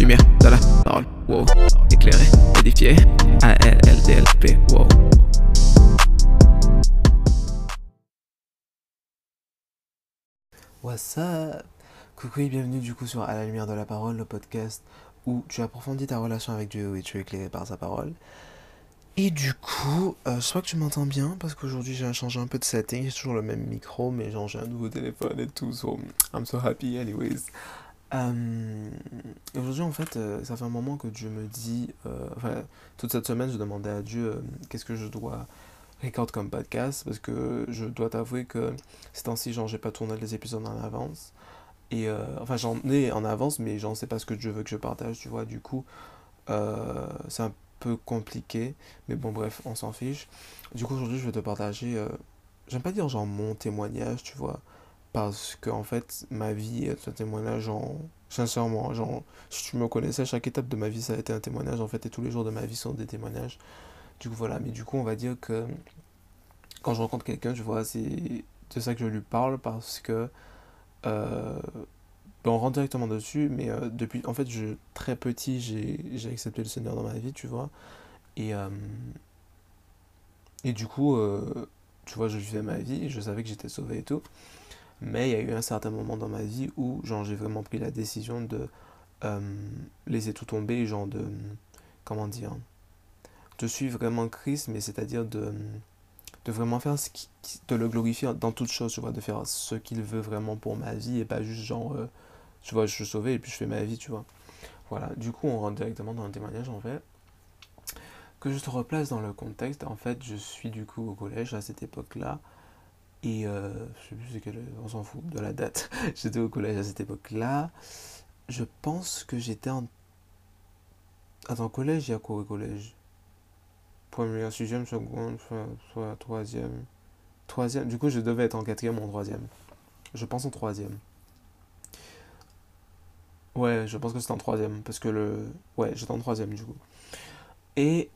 lumière de la parole, wow. Éclairé, édifié, ALLDLP, wow. What's up? Coucou et bienvenue du coup sur À la lumière de la parole, le podcast où tu approfondis ta relation avec Dieu et tu es éclairé par sa parole. Et du coup, j'espère que tu m'entends bien parce qu'aujourd'hui j'ai changé un peu de setting, j'ai toujours le même micro mais genre j'ai un nouveau téléphone et tout, so I'm so happy anyways. Et aujourd'hui en fait, ça fait un moment que Dieu me dit, toute cette semaine je demandais à Dieu qu'est-ce que je dois record comme podcast parce que je dois t'avouer que ces temps-ci genre j'ai pas tourné les épisodes en avance. Et j'en ai en avance, mais j'en sais pas ce que Dieu veut que je partage, tu vois. Du coup, c'est un peu compliqué, mais bon, bref, on s'en fiche. Du coup, aujourd'hui, je vais te partager, j'aime pas dire genre mon témoignage, tu vois, parce que en fait, ma vie est un témoignage, genre, sincèrement, genre, si tu me connaissais, chaque étape de ma vie, ça a été un témoignage, en fait, et tous les jours de ma vie sont des témoignages. Du coup, voilà, mais du coup, on va dire que quand je rencontre quelqu'un, tu vois, c'est de ça que je lui parle parce que. euh, on rentre directement dessus, mais depuis, en fait, très petit, j'ai accepté le Seigneur dans ma vie, tu vois. Et, euh, et du coup, tu vois, je vivais ma vie, je savais que j'étais sauvé et tout. Mais il y a eu un certain moment dans ma vie où, genre, j'ai vraiment pris la décision de euh, laisser tout tomber, genre comment dire, de suivre vraiment Christ, mais c'est-à-dire de vraiment faire de le glorifier dans toute chose, tu vois, de faire ce qu'il veut vraiment pour ma vie et pas juste genre, tu vois, je suis sauvé et puis je fais ma vie, tu vois. Voilà, du coup, on rentre directement dans le témoignage en fait. Que je te replace dans le contexte, en fait, je suis du coup au collège à cette époque-là. Et je sais plus c'est quelle, on s'en fout de la date. J'étais au collège à cette époque-là. Je pense que j'étais en. Attends, collège, il y a quoi au collège? Première, sixième, seconde, soit troisième. Troisième, du coup, je devais être en quatrième ou en troisième. Je pense en troisième. Ouais, je pense que c'était en troisième, parce que le. Ouais, j'étais en troisième du coup. Et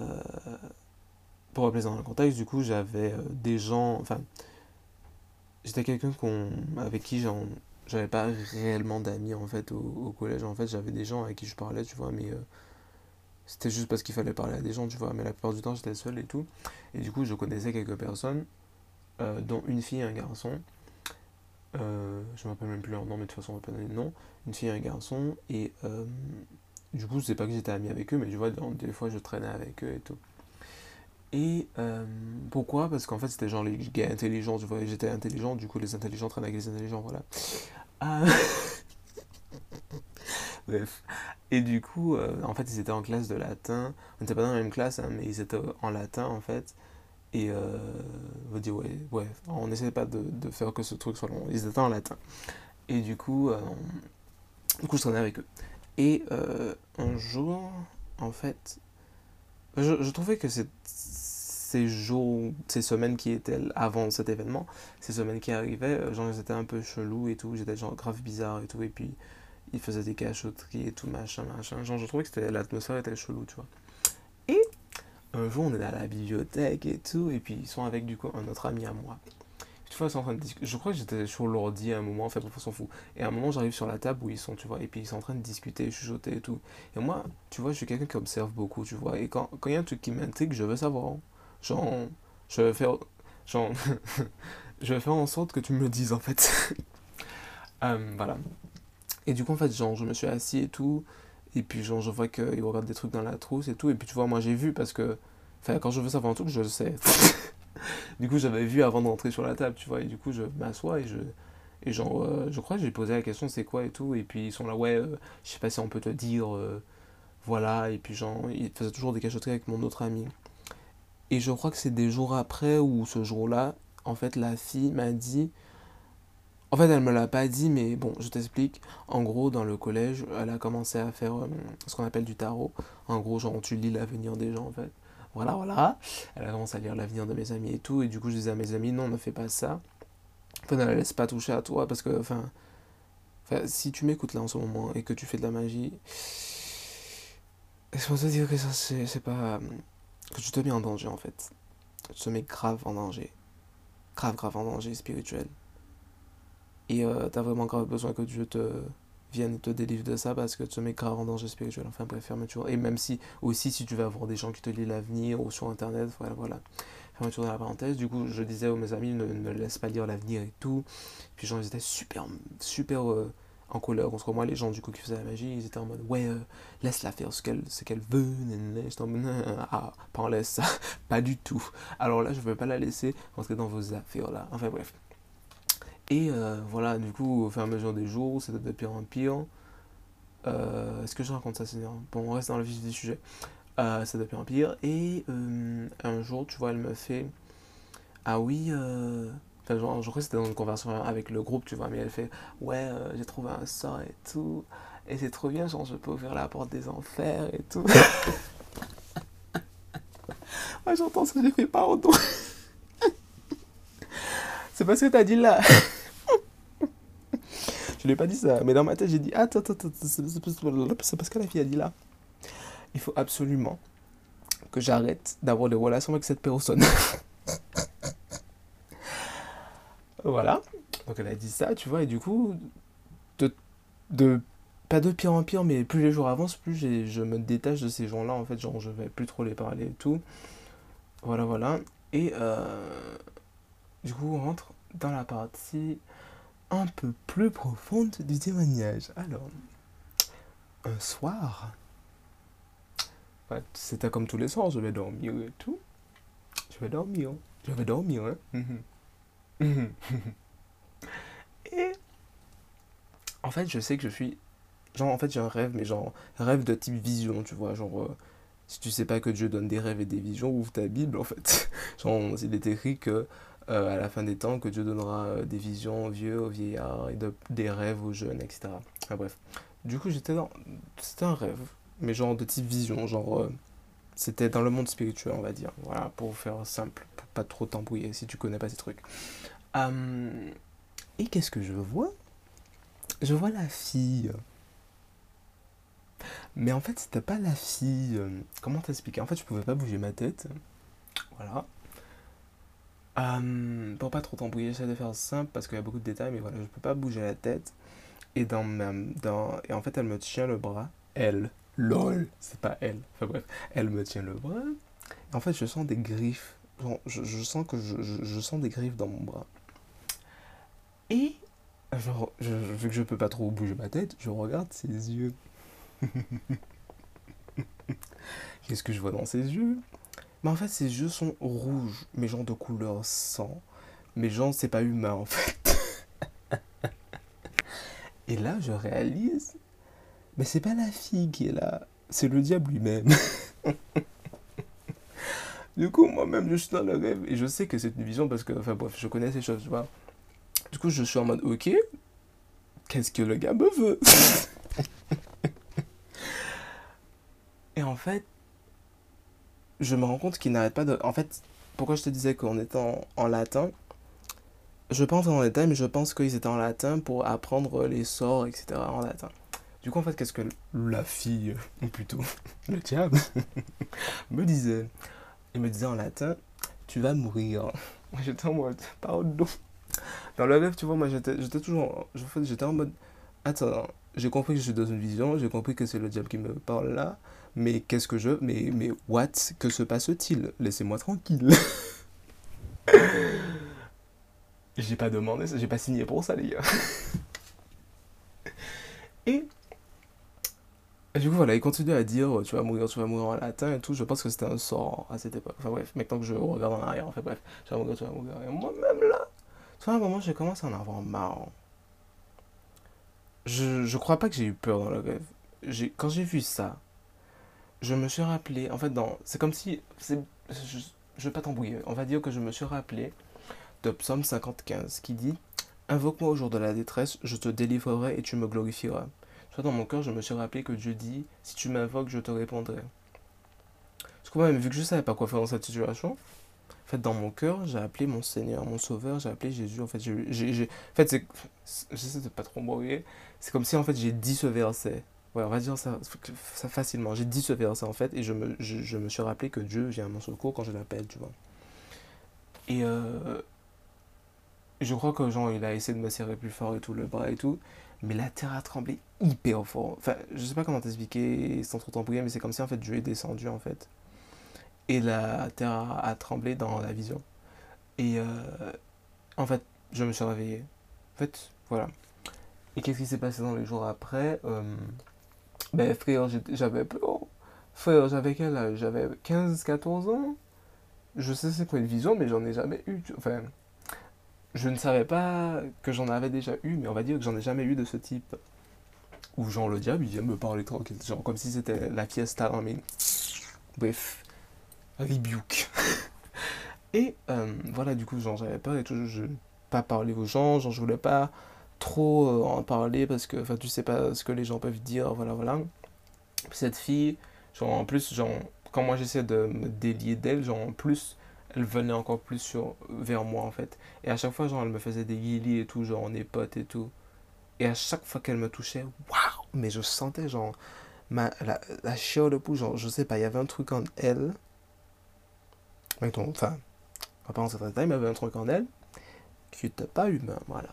pour replacer dans le contexte, du coup, j'avais des gens. Enfin, j'étais quelqu'un avec qui j'avais pas réellement d'amis en fait au collège. En fait, j'avais des gens avec qui je parlais, tu vois, mais c'était juste parce qu'il fallait parler à des gens, tu vois. Mais la plupart du temps, j'étais seul et tout. Et du coup, je connaissais quelques personnes, dont une fille et un garçon. Je me rappelle même plus leur nom, mais de toute façon, on va pas donner de nom. Une fille et un garçon. Et du coup, c'est pas que j'étais ami avec eux, mais tu vois, des fois, je traînais avec eux et tout. Et pourquoi? Parce qu'en fait, c'était genre les gars intelligents, tu vois, j'étais intelligent, du coup, les intelligents traînent avec les intelligents, voilà. Ah, bref. Et du coup, en fait, ils étaient en classe de latin. On n'était pas dans la même classe, hein, mais ils étaient en latin, en fait. Et on va dire, ouais, on n'essayait pas de faire que ce truc soit long. Ils étaient en latin. Et du coup, je traînais avec eux. Et un jour, en fait, je trouvais que ces jours, ces semaines qui étaient avant cet événement, ces semaines qui arrivaient, genre, ils étaient un peu chelous et tout. J'étais genre grave bizarre et tout. Et puis, ils faisaient des cachotteries et tout, machin, machin. Genre, je trouvais que l'atmosphère était chelou, tu vois. Et un jour, on est à la bibliothèque et tout, et puis ils sont avec du coup un autre ami à moi. Tu vois, ils sont en train de discuter. Je crois que j'étais sur l'ordi à un moment, en fait, on s'en fout. Et à un moment, j'arrive sur la table où ils sont, tu vois, et puis ils sont en train de discuter, chuchoter et tout. Et moi, tu vois, je suis quelqu'un qui observe beaucoup, tu vois. Et quand il y a un truc qui m'intrigue, je veux savoir. Genre, je vais faire. Genre, je vais faire en sorte que tu me le dises, en fait. Voilà. Et du coup, en fait, genre, je me suis assis et tout. Et puis, genre, je vois qu'ils regardent des trucs dans la trousse et tout. Et puis, tu vois, moi, j'ai vu parce que. Enfin, quand je veux savoir un truc, je le sais. Du coup, j'avais vu avant d'entrer sur la table, tu vois. Et du coup, je m'assois et genre, je crois que j'ai posé la question, c'est quoi et tout. Et puis, ils sont là, ouais, je sais pas si on peut te dire. Voilà. Et puis, genre, ils faisaient toujours des cachotteries avec mon autre ami. Et je crois que c'est des jours après ou ce jour-là, en fait, la fille m'a dit. En fait, elle me l'a pas dit, mais bon, je t'explique. En gros, dans le collège, elle a commencé à faire ce qu'on appelle du tarot. En gros, genre, tu lis l'avenir des gens, en fait. Voilà, voilà. Elle a commencé à lire l'avenir de mes amis et tout. Et du coup, je disais à mes amis, non, ne fais pas ça. Enfin, ne la laisse pas toucher à toi, parce que, si tu m'écoutes là en ce moment et que tu fais de la magie, laisse-moi te dire que ça, c'est pas. Que tu te mets en danger, en fait. Tu te mets grave en danger. Grave, grave en danger spirituel. Et t'as vraiment grave besoin que Dieu te vienne et te délivre de ça parce que tu te mets grave en danger spirituel. Enfin bref, fermeture. Et même si, aussi, si tu vas avoir des gens qui te lisent l'avenir ou sur internet, voilà, voilà. Fermeture de la parenthèse. Du coup, je disais à mes amis, ne laisse pas lire l'avenir et tout. Puis les gens, ils étaient super, super en colère contre moi. Les gens, du coup, qui faisaient la magie, ils étaient en mode, ouais, laisse-la faire ce qu'elle veut. J'étais en mode, ah, pas en laisse ça. Pas du tout. Alors là, je ne veux pas la laisser rentrer dans vos affaires là. Enfin bref. Et voilà, du coup, au fur et à mesure des jours, c'était de pire en pire. Est-ce que je raconte ça, Seigneur? Bon, on reste dans le vif du sujet. C'est de pire en pire. Et un jour, tu vois, elle me fait, ah oui, enfin, genre, je crois que c'était dans une conversation avec le groupe, tu vois, mais elle fait, ouais, j'ai trouvé un sort et tout. Et c'est trop bien, genre, je peux ouvrir la porte des enfers et tout. Moi, j'entends ça, j'ai fait pardon. C'est parce que t'as dit là. Je lui ai pas dit ça, mais dans ma tête, j'ai dit, attends, c'est parce que la fille a dit là. Il faut absolument que j'arrête d'avoir des relations avec cette personne. Voilà. Donc elle a dit ça, tu vois, et du coup, de, de pas de pire en pire, mais plus les jours avancent, plus je me détache de ces gens-là, en fait, genre je vais plus trop les parler et tout. Voilà, voilà. Et du coup, on rentre dans la partie un peu plus profonde du témoignage. Alors, un soir, ouais, c'était comme tous les soirs, je vais dormir et tout. Je vais dormir, hein. Et en fait, je sais que je suis. Genre, en fait, j'ai un rêve, mais genre, rêve de type vision, tu vois. Genre, si tu sais pas que Dieu donne des rêves et des visions, ouvre ta Bible, en fait. Genre, il est écrit que, à la fin des temps, que Dieu donnera des visions aux vieux, aux vieillards, et des rêves aux jeunes, etc. Enfin, bref. Du coup, j'étais dans. C'était un rêve, mais genre de type vision, genre. C'était dans le monde spirituel, on va dire. Voilà, pour faire simple, pour pas trop t'embrouiller si tu connais pas ces trucs. Et qu'est-ce que je vois? Je vois la fille. Mais en fait, c'était pas la fille. Comment t'expliquer? En fait, je pouvais pas bouger ma tête. Voilà. Pour pas trop t'embrouiller, j'essaie de faire simple parce qu'il y a beaucoup de détails, mais voilà, je peux pas bouger la tête. Et et en fait, elle me tient le bras. Elle. LOL. C'est pas elle. Enfin bref. Elle me tient le bras. Et en fait, je sens des griffes. Genre, je sens que je sens des griffes dans mon bras. Et genre, vu que je peux pas trop bouger ma tête, je regarde ses yeux. Qu'est-ce que je vois dans ses yeux? Mais en fait, ses yeux sont rouges, mais genre de couleur sang. Mais genre, c'est pas humain en fait. Et là, je réalise, mais c'est pas la fille qui est là, c'est le diable lui-même. Du coup, moi-même, je suis dans le rêve et je sais que c'est une vision parce que, enfin bref, je connais ces choses, tu vois. Du coup, je suis en mode, ok, qu'est-ce que le gars me veut? Et en fait, je me rends compte qu'il n'arrête pas de. En fait, pourquoi je te disais qu'on était en latin? Je pense en latin, mais je pense qu'ils étaient en latin pour apprendre les sorts, etc. en latin. Du coup, en fait, qu'est-ce que la fille, ou plutôt le diable, me disait? Il me disait en latin, tu vas mourir. Moi, j'étais en mode, pardon. Dans le rêve, tu vois, moi, j'étais toujours. En fait, j'étais en mode, attends, j'ai compris que je suis dans une vision, j'ai compris que c'est le diable qui me parle là, mais qu'est-ce que je. Mais, what? Que se passe-t-il? Laissez-moi tranquille. J'ai pas demandé ça, j'ai pas signé pour ça, les gars. Et du coup, voilà, il continue à dire tu vas mourir en latin et tout. Je pense que c'était un sort à cette époque. Enfin bref, maintenant que je regarde en arrière, enfin bref, tu vas mourir. Et moi-même là, tu vois, à un moment, j'ai commencé à en avoir marre. Je crois pas que j'ai eu peur dans le rêve. Quand j'ai vu ça, je me suis rappelé, en fait, c'est comme si, je vais pas t'embrouiller, on va dire que je me suis rappelé de Psaume 55 qui dit invoque-moi au jour de la détresse, je te délivrerai et tu me glorifieras. Soit dans mon cœur, je me suis rappelé que Dieu dit si tu m'invoques, je te répondrai. Du coup, même vu que je savais pas quoi faire dans cette situation, en fait, dans mon cœur, j'ai appelé mon Seigneur, mon Sauveur, j'ai appelé Jésus. En fait, en fait, j'essaie de pas trop m'embrouiller. C'est comme si en fait j'ai dit ce verset. Ouais, on va dire ça facilement. J'ai dit ce verset en fait, et je me suis rappelé que Dieu vient à mon secours quand je l'appelle, tu vois. Et je crois que genre il a essayé de me serrer plus fort et tout, le bras et tout, mais la terre a tremblé hyper fort. Enfin, je sais pas comment t'expliquer sans trop t'embrouiller, mais c'est comme si en fait Dieu est descendu en fait. Et la terre a tremblé dans la vision. Et en fait, je me suis réveillé. En fait, voilà. Et qu'est-ce qui s'est passé dans les jours après? Ben frère, j'avais... Oh, frère, j'avais quel âge? J'avais 15 14 ans. Je sais c'est quoi une vision, mais j'en ai jamais eu. Enfin, je ne savais pas que j'en avais déjà eu, mais on va dire que j'en ai jamais eu de ce type. Où genre le diable, il vient me parler tranquille. Genre comme si c'était la fiesta dans mes... Bref, rebuke. Et voilà, du coup, genre j'avais peur et tout. Je pas parler aux gens, genre je voulais pas trop en parler parce que enfin tu sais pas ce que les gens peuvent dire, voilà voilà. Cette fille, genre en plus, genre quand moi j'essaie de me délier d'elle, genre en plus elle venait encore plus vers moi en fait. Et à chaque fois, genre elle me faisait des guilis et tout, genre on est potes et tout. Et à chaque fois qu'elle me touchait, waouh, mais je sentais genre la chair de poule, genre je sais pas, il y avait un truc en elle. Enfin, on va pas en certain détail, mais il y avait un truc en elle qui était pas humain, voilà.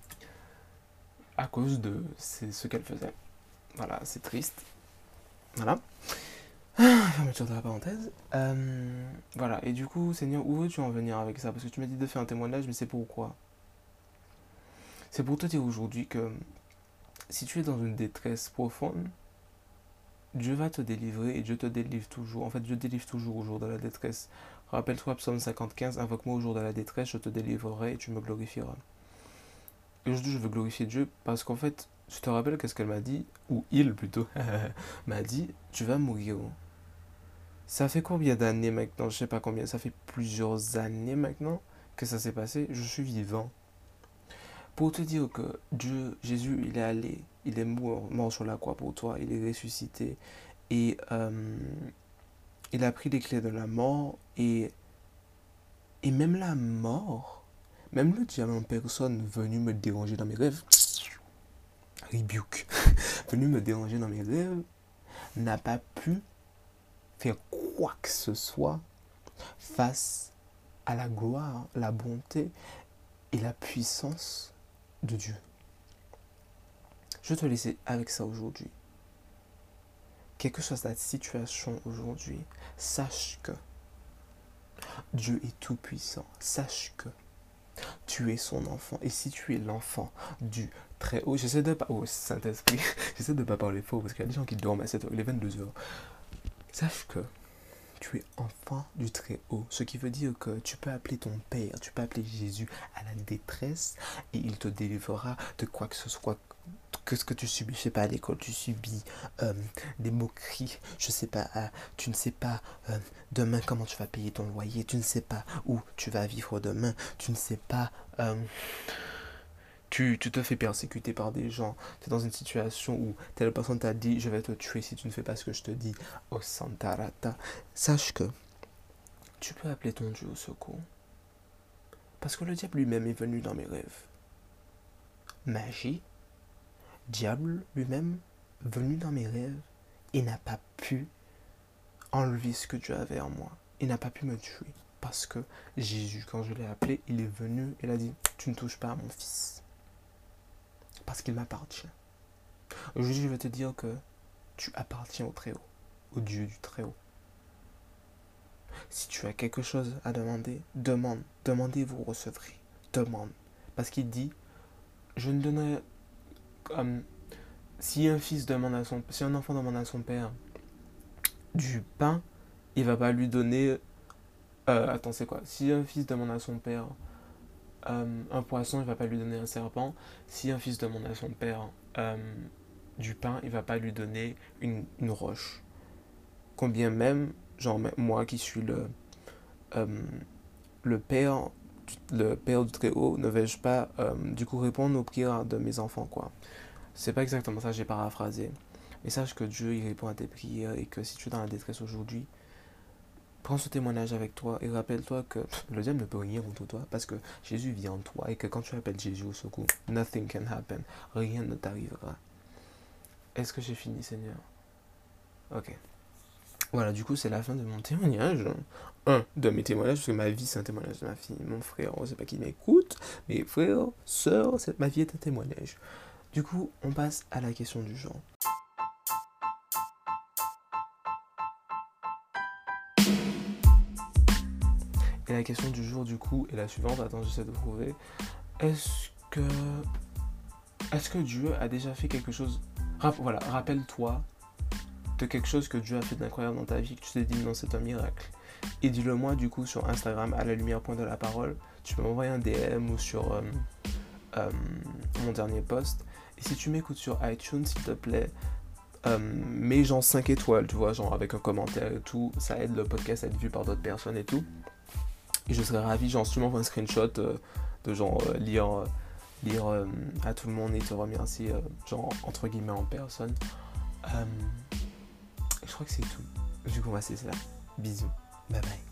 À cause de ce qu'elle faisait. Voilà, c'est triste. Voilà. Fermeture de la parenthèse. Voilà, et du coup, Seigneur, où veux-tu en venir avec ça? Parce que tu m'as dit de faire un témoignage, mais c'est pourquoi? C'est pour te dire aujourd'hui que si tu es dans une détresse profonde, Dieu va te délivrer et Dieu te délivre toujours. En fait, Dieu délivre toujours au jour de la détresse. Rappelle-toi, Psaume 50, 15, invoque-moi au jour de la détresse, je te délivrerai et tu me glorifieras. Et aujourd'hui, je veux glorifier Dieu parce qu'en fait, je te rappelle qu'est-ce qu'elle m'a dit, ou il plutôt, m'a dit, tu vas mourir. Ça fait combien d'années maintenant? Je sais pas combien, ça fait plusieurs années maintenant que ça s'est passé. Je suis vivant. Pour te dire que Dieu, Jésus, il est allé, il est mort sur la croix pour toi, il est ressuscité. Et il a pris les clés de la mort. Et même la mort, même le diable en personne venu me déranger dans mes rêves, rebuke, venu me déranger dans mes rêves, n'a pas pu faire quoi que ce soit face à la gloire, la bonté et la puissance de Dieu. Je vais te laisser avec ça aujourd'hui. Quelle que soit ta situation aujourd'hui, sache que Dieu est tout puissant. Sache que tu es son enfant. Et si tu es l'enfant du Très-Haut, j'essaie de pas... Oh, Saint-Esprit, j'essaie de pas parler faux parce qu'il y a des gens qui dorment à 7h, il est 22h. Sache que tu es enfant du Très-Haut, ce qui veut dire que tu peux appeler ton Père, tu peux appeler Jésus à la détresse et il te délivrera de quoi que ce soit, que ce que tu subis. Je sais pas, à l'école, tu subis des moqueries, je sais pas, tu ne sais pas demain comment tu vas payer ton loyer, tu ne sais pas où tu vas vivre demain, tu ne sais pas... tu te fais persécuter par des gens, tu es dans une situation où telle personne t'a dit je vais te tuer si tu ne fais pas ce que je te dis, oh Santarata, sache que tu peux appeler ton Dieu au secours. Parce que le diable lui-même est venu dans mes rêves. Magie, diable lui-même venu dans mes rêves et n'a pas pu enlever ce que Dieu avait en moi. Il n'a pas pu me tuer. Parce que Jésus, quand je l'ai appelé, il est venu, il a dit tu ne touches pas à mon fils. Parce qu'il m'appartient. Aujourd'hui, je vais te dire que tu appartiens au Très-Haut, au Dieu du Très-Haut. Si tu as quelque chose à demander, demande. Demandez, vous recevrez. Demande. Parce qu'il dit, je ne donnerai... si un enfant demande à son père du pain, il va pas lui donner... attends, c'est quoi? Si un fils demande à son père un poisson, il va pas lui donner un serpent. Si un fils demande à son père du pain, il va pas lui donner une roche. Combien même, genre moi qui suis le père du Très-Haut, ne vais-je pas du coup répondre aux prières de mes enfants, quoi. C'est pas exactement ça, j'ai paraphrasé. Mais sache que Dieu, il répond à tes prières et que si tu es dans la détresse aujourd'hui, prends ce témoignage avec toi et rappelle-toi que le diable ne peut rien contre toi parce que Jésus vit en toi et que quand tu appelles Jésus au secours, nothing can happen, rien ne t'arrivera. Est-ce que j'ai fini, Seigneur? Ok. Voilà, du coup, c'est la fin de mon témoignage. Un de mes témoignages, parce que ma vie, c'est un témoignage de ma fille. Mon frère, on sait pas qui m'écoute, mais frère, sœur, ma vie est un témoignage. Du coup, on passe à la question du jour. Et la question du jour, du coup, est la suivante. Attends, j'essaie de trouver. Est-ce que Dieu a déjà fait quelque chose... Voilà, rappelle-toi de quelque chose que Dieu a fait d'incroyable dans ta vie, que tu t'es dit non, c'est un miracle. Et dis-le moi, du coup, sur Instagram, à la lumière.de-la-parole. Tu peux m'envoyer un DM ou sur mon dernier post. Et si tu m'écoutes sur iTunes, s'il te plaît, mets genre 5 étoiles, tu vois, genre avec un commentaire et tout. Ça aide le podcast à être vu par d'autres personnes et tout. Et je serais ravi, genre, si tu m'envoies un screenshot de genre lire à tout le monde et te remercier, genre, entre guillemets, en personne. Je crois que c'est tout. Du coup, moi, c'est ça. Bisous. Bye bye.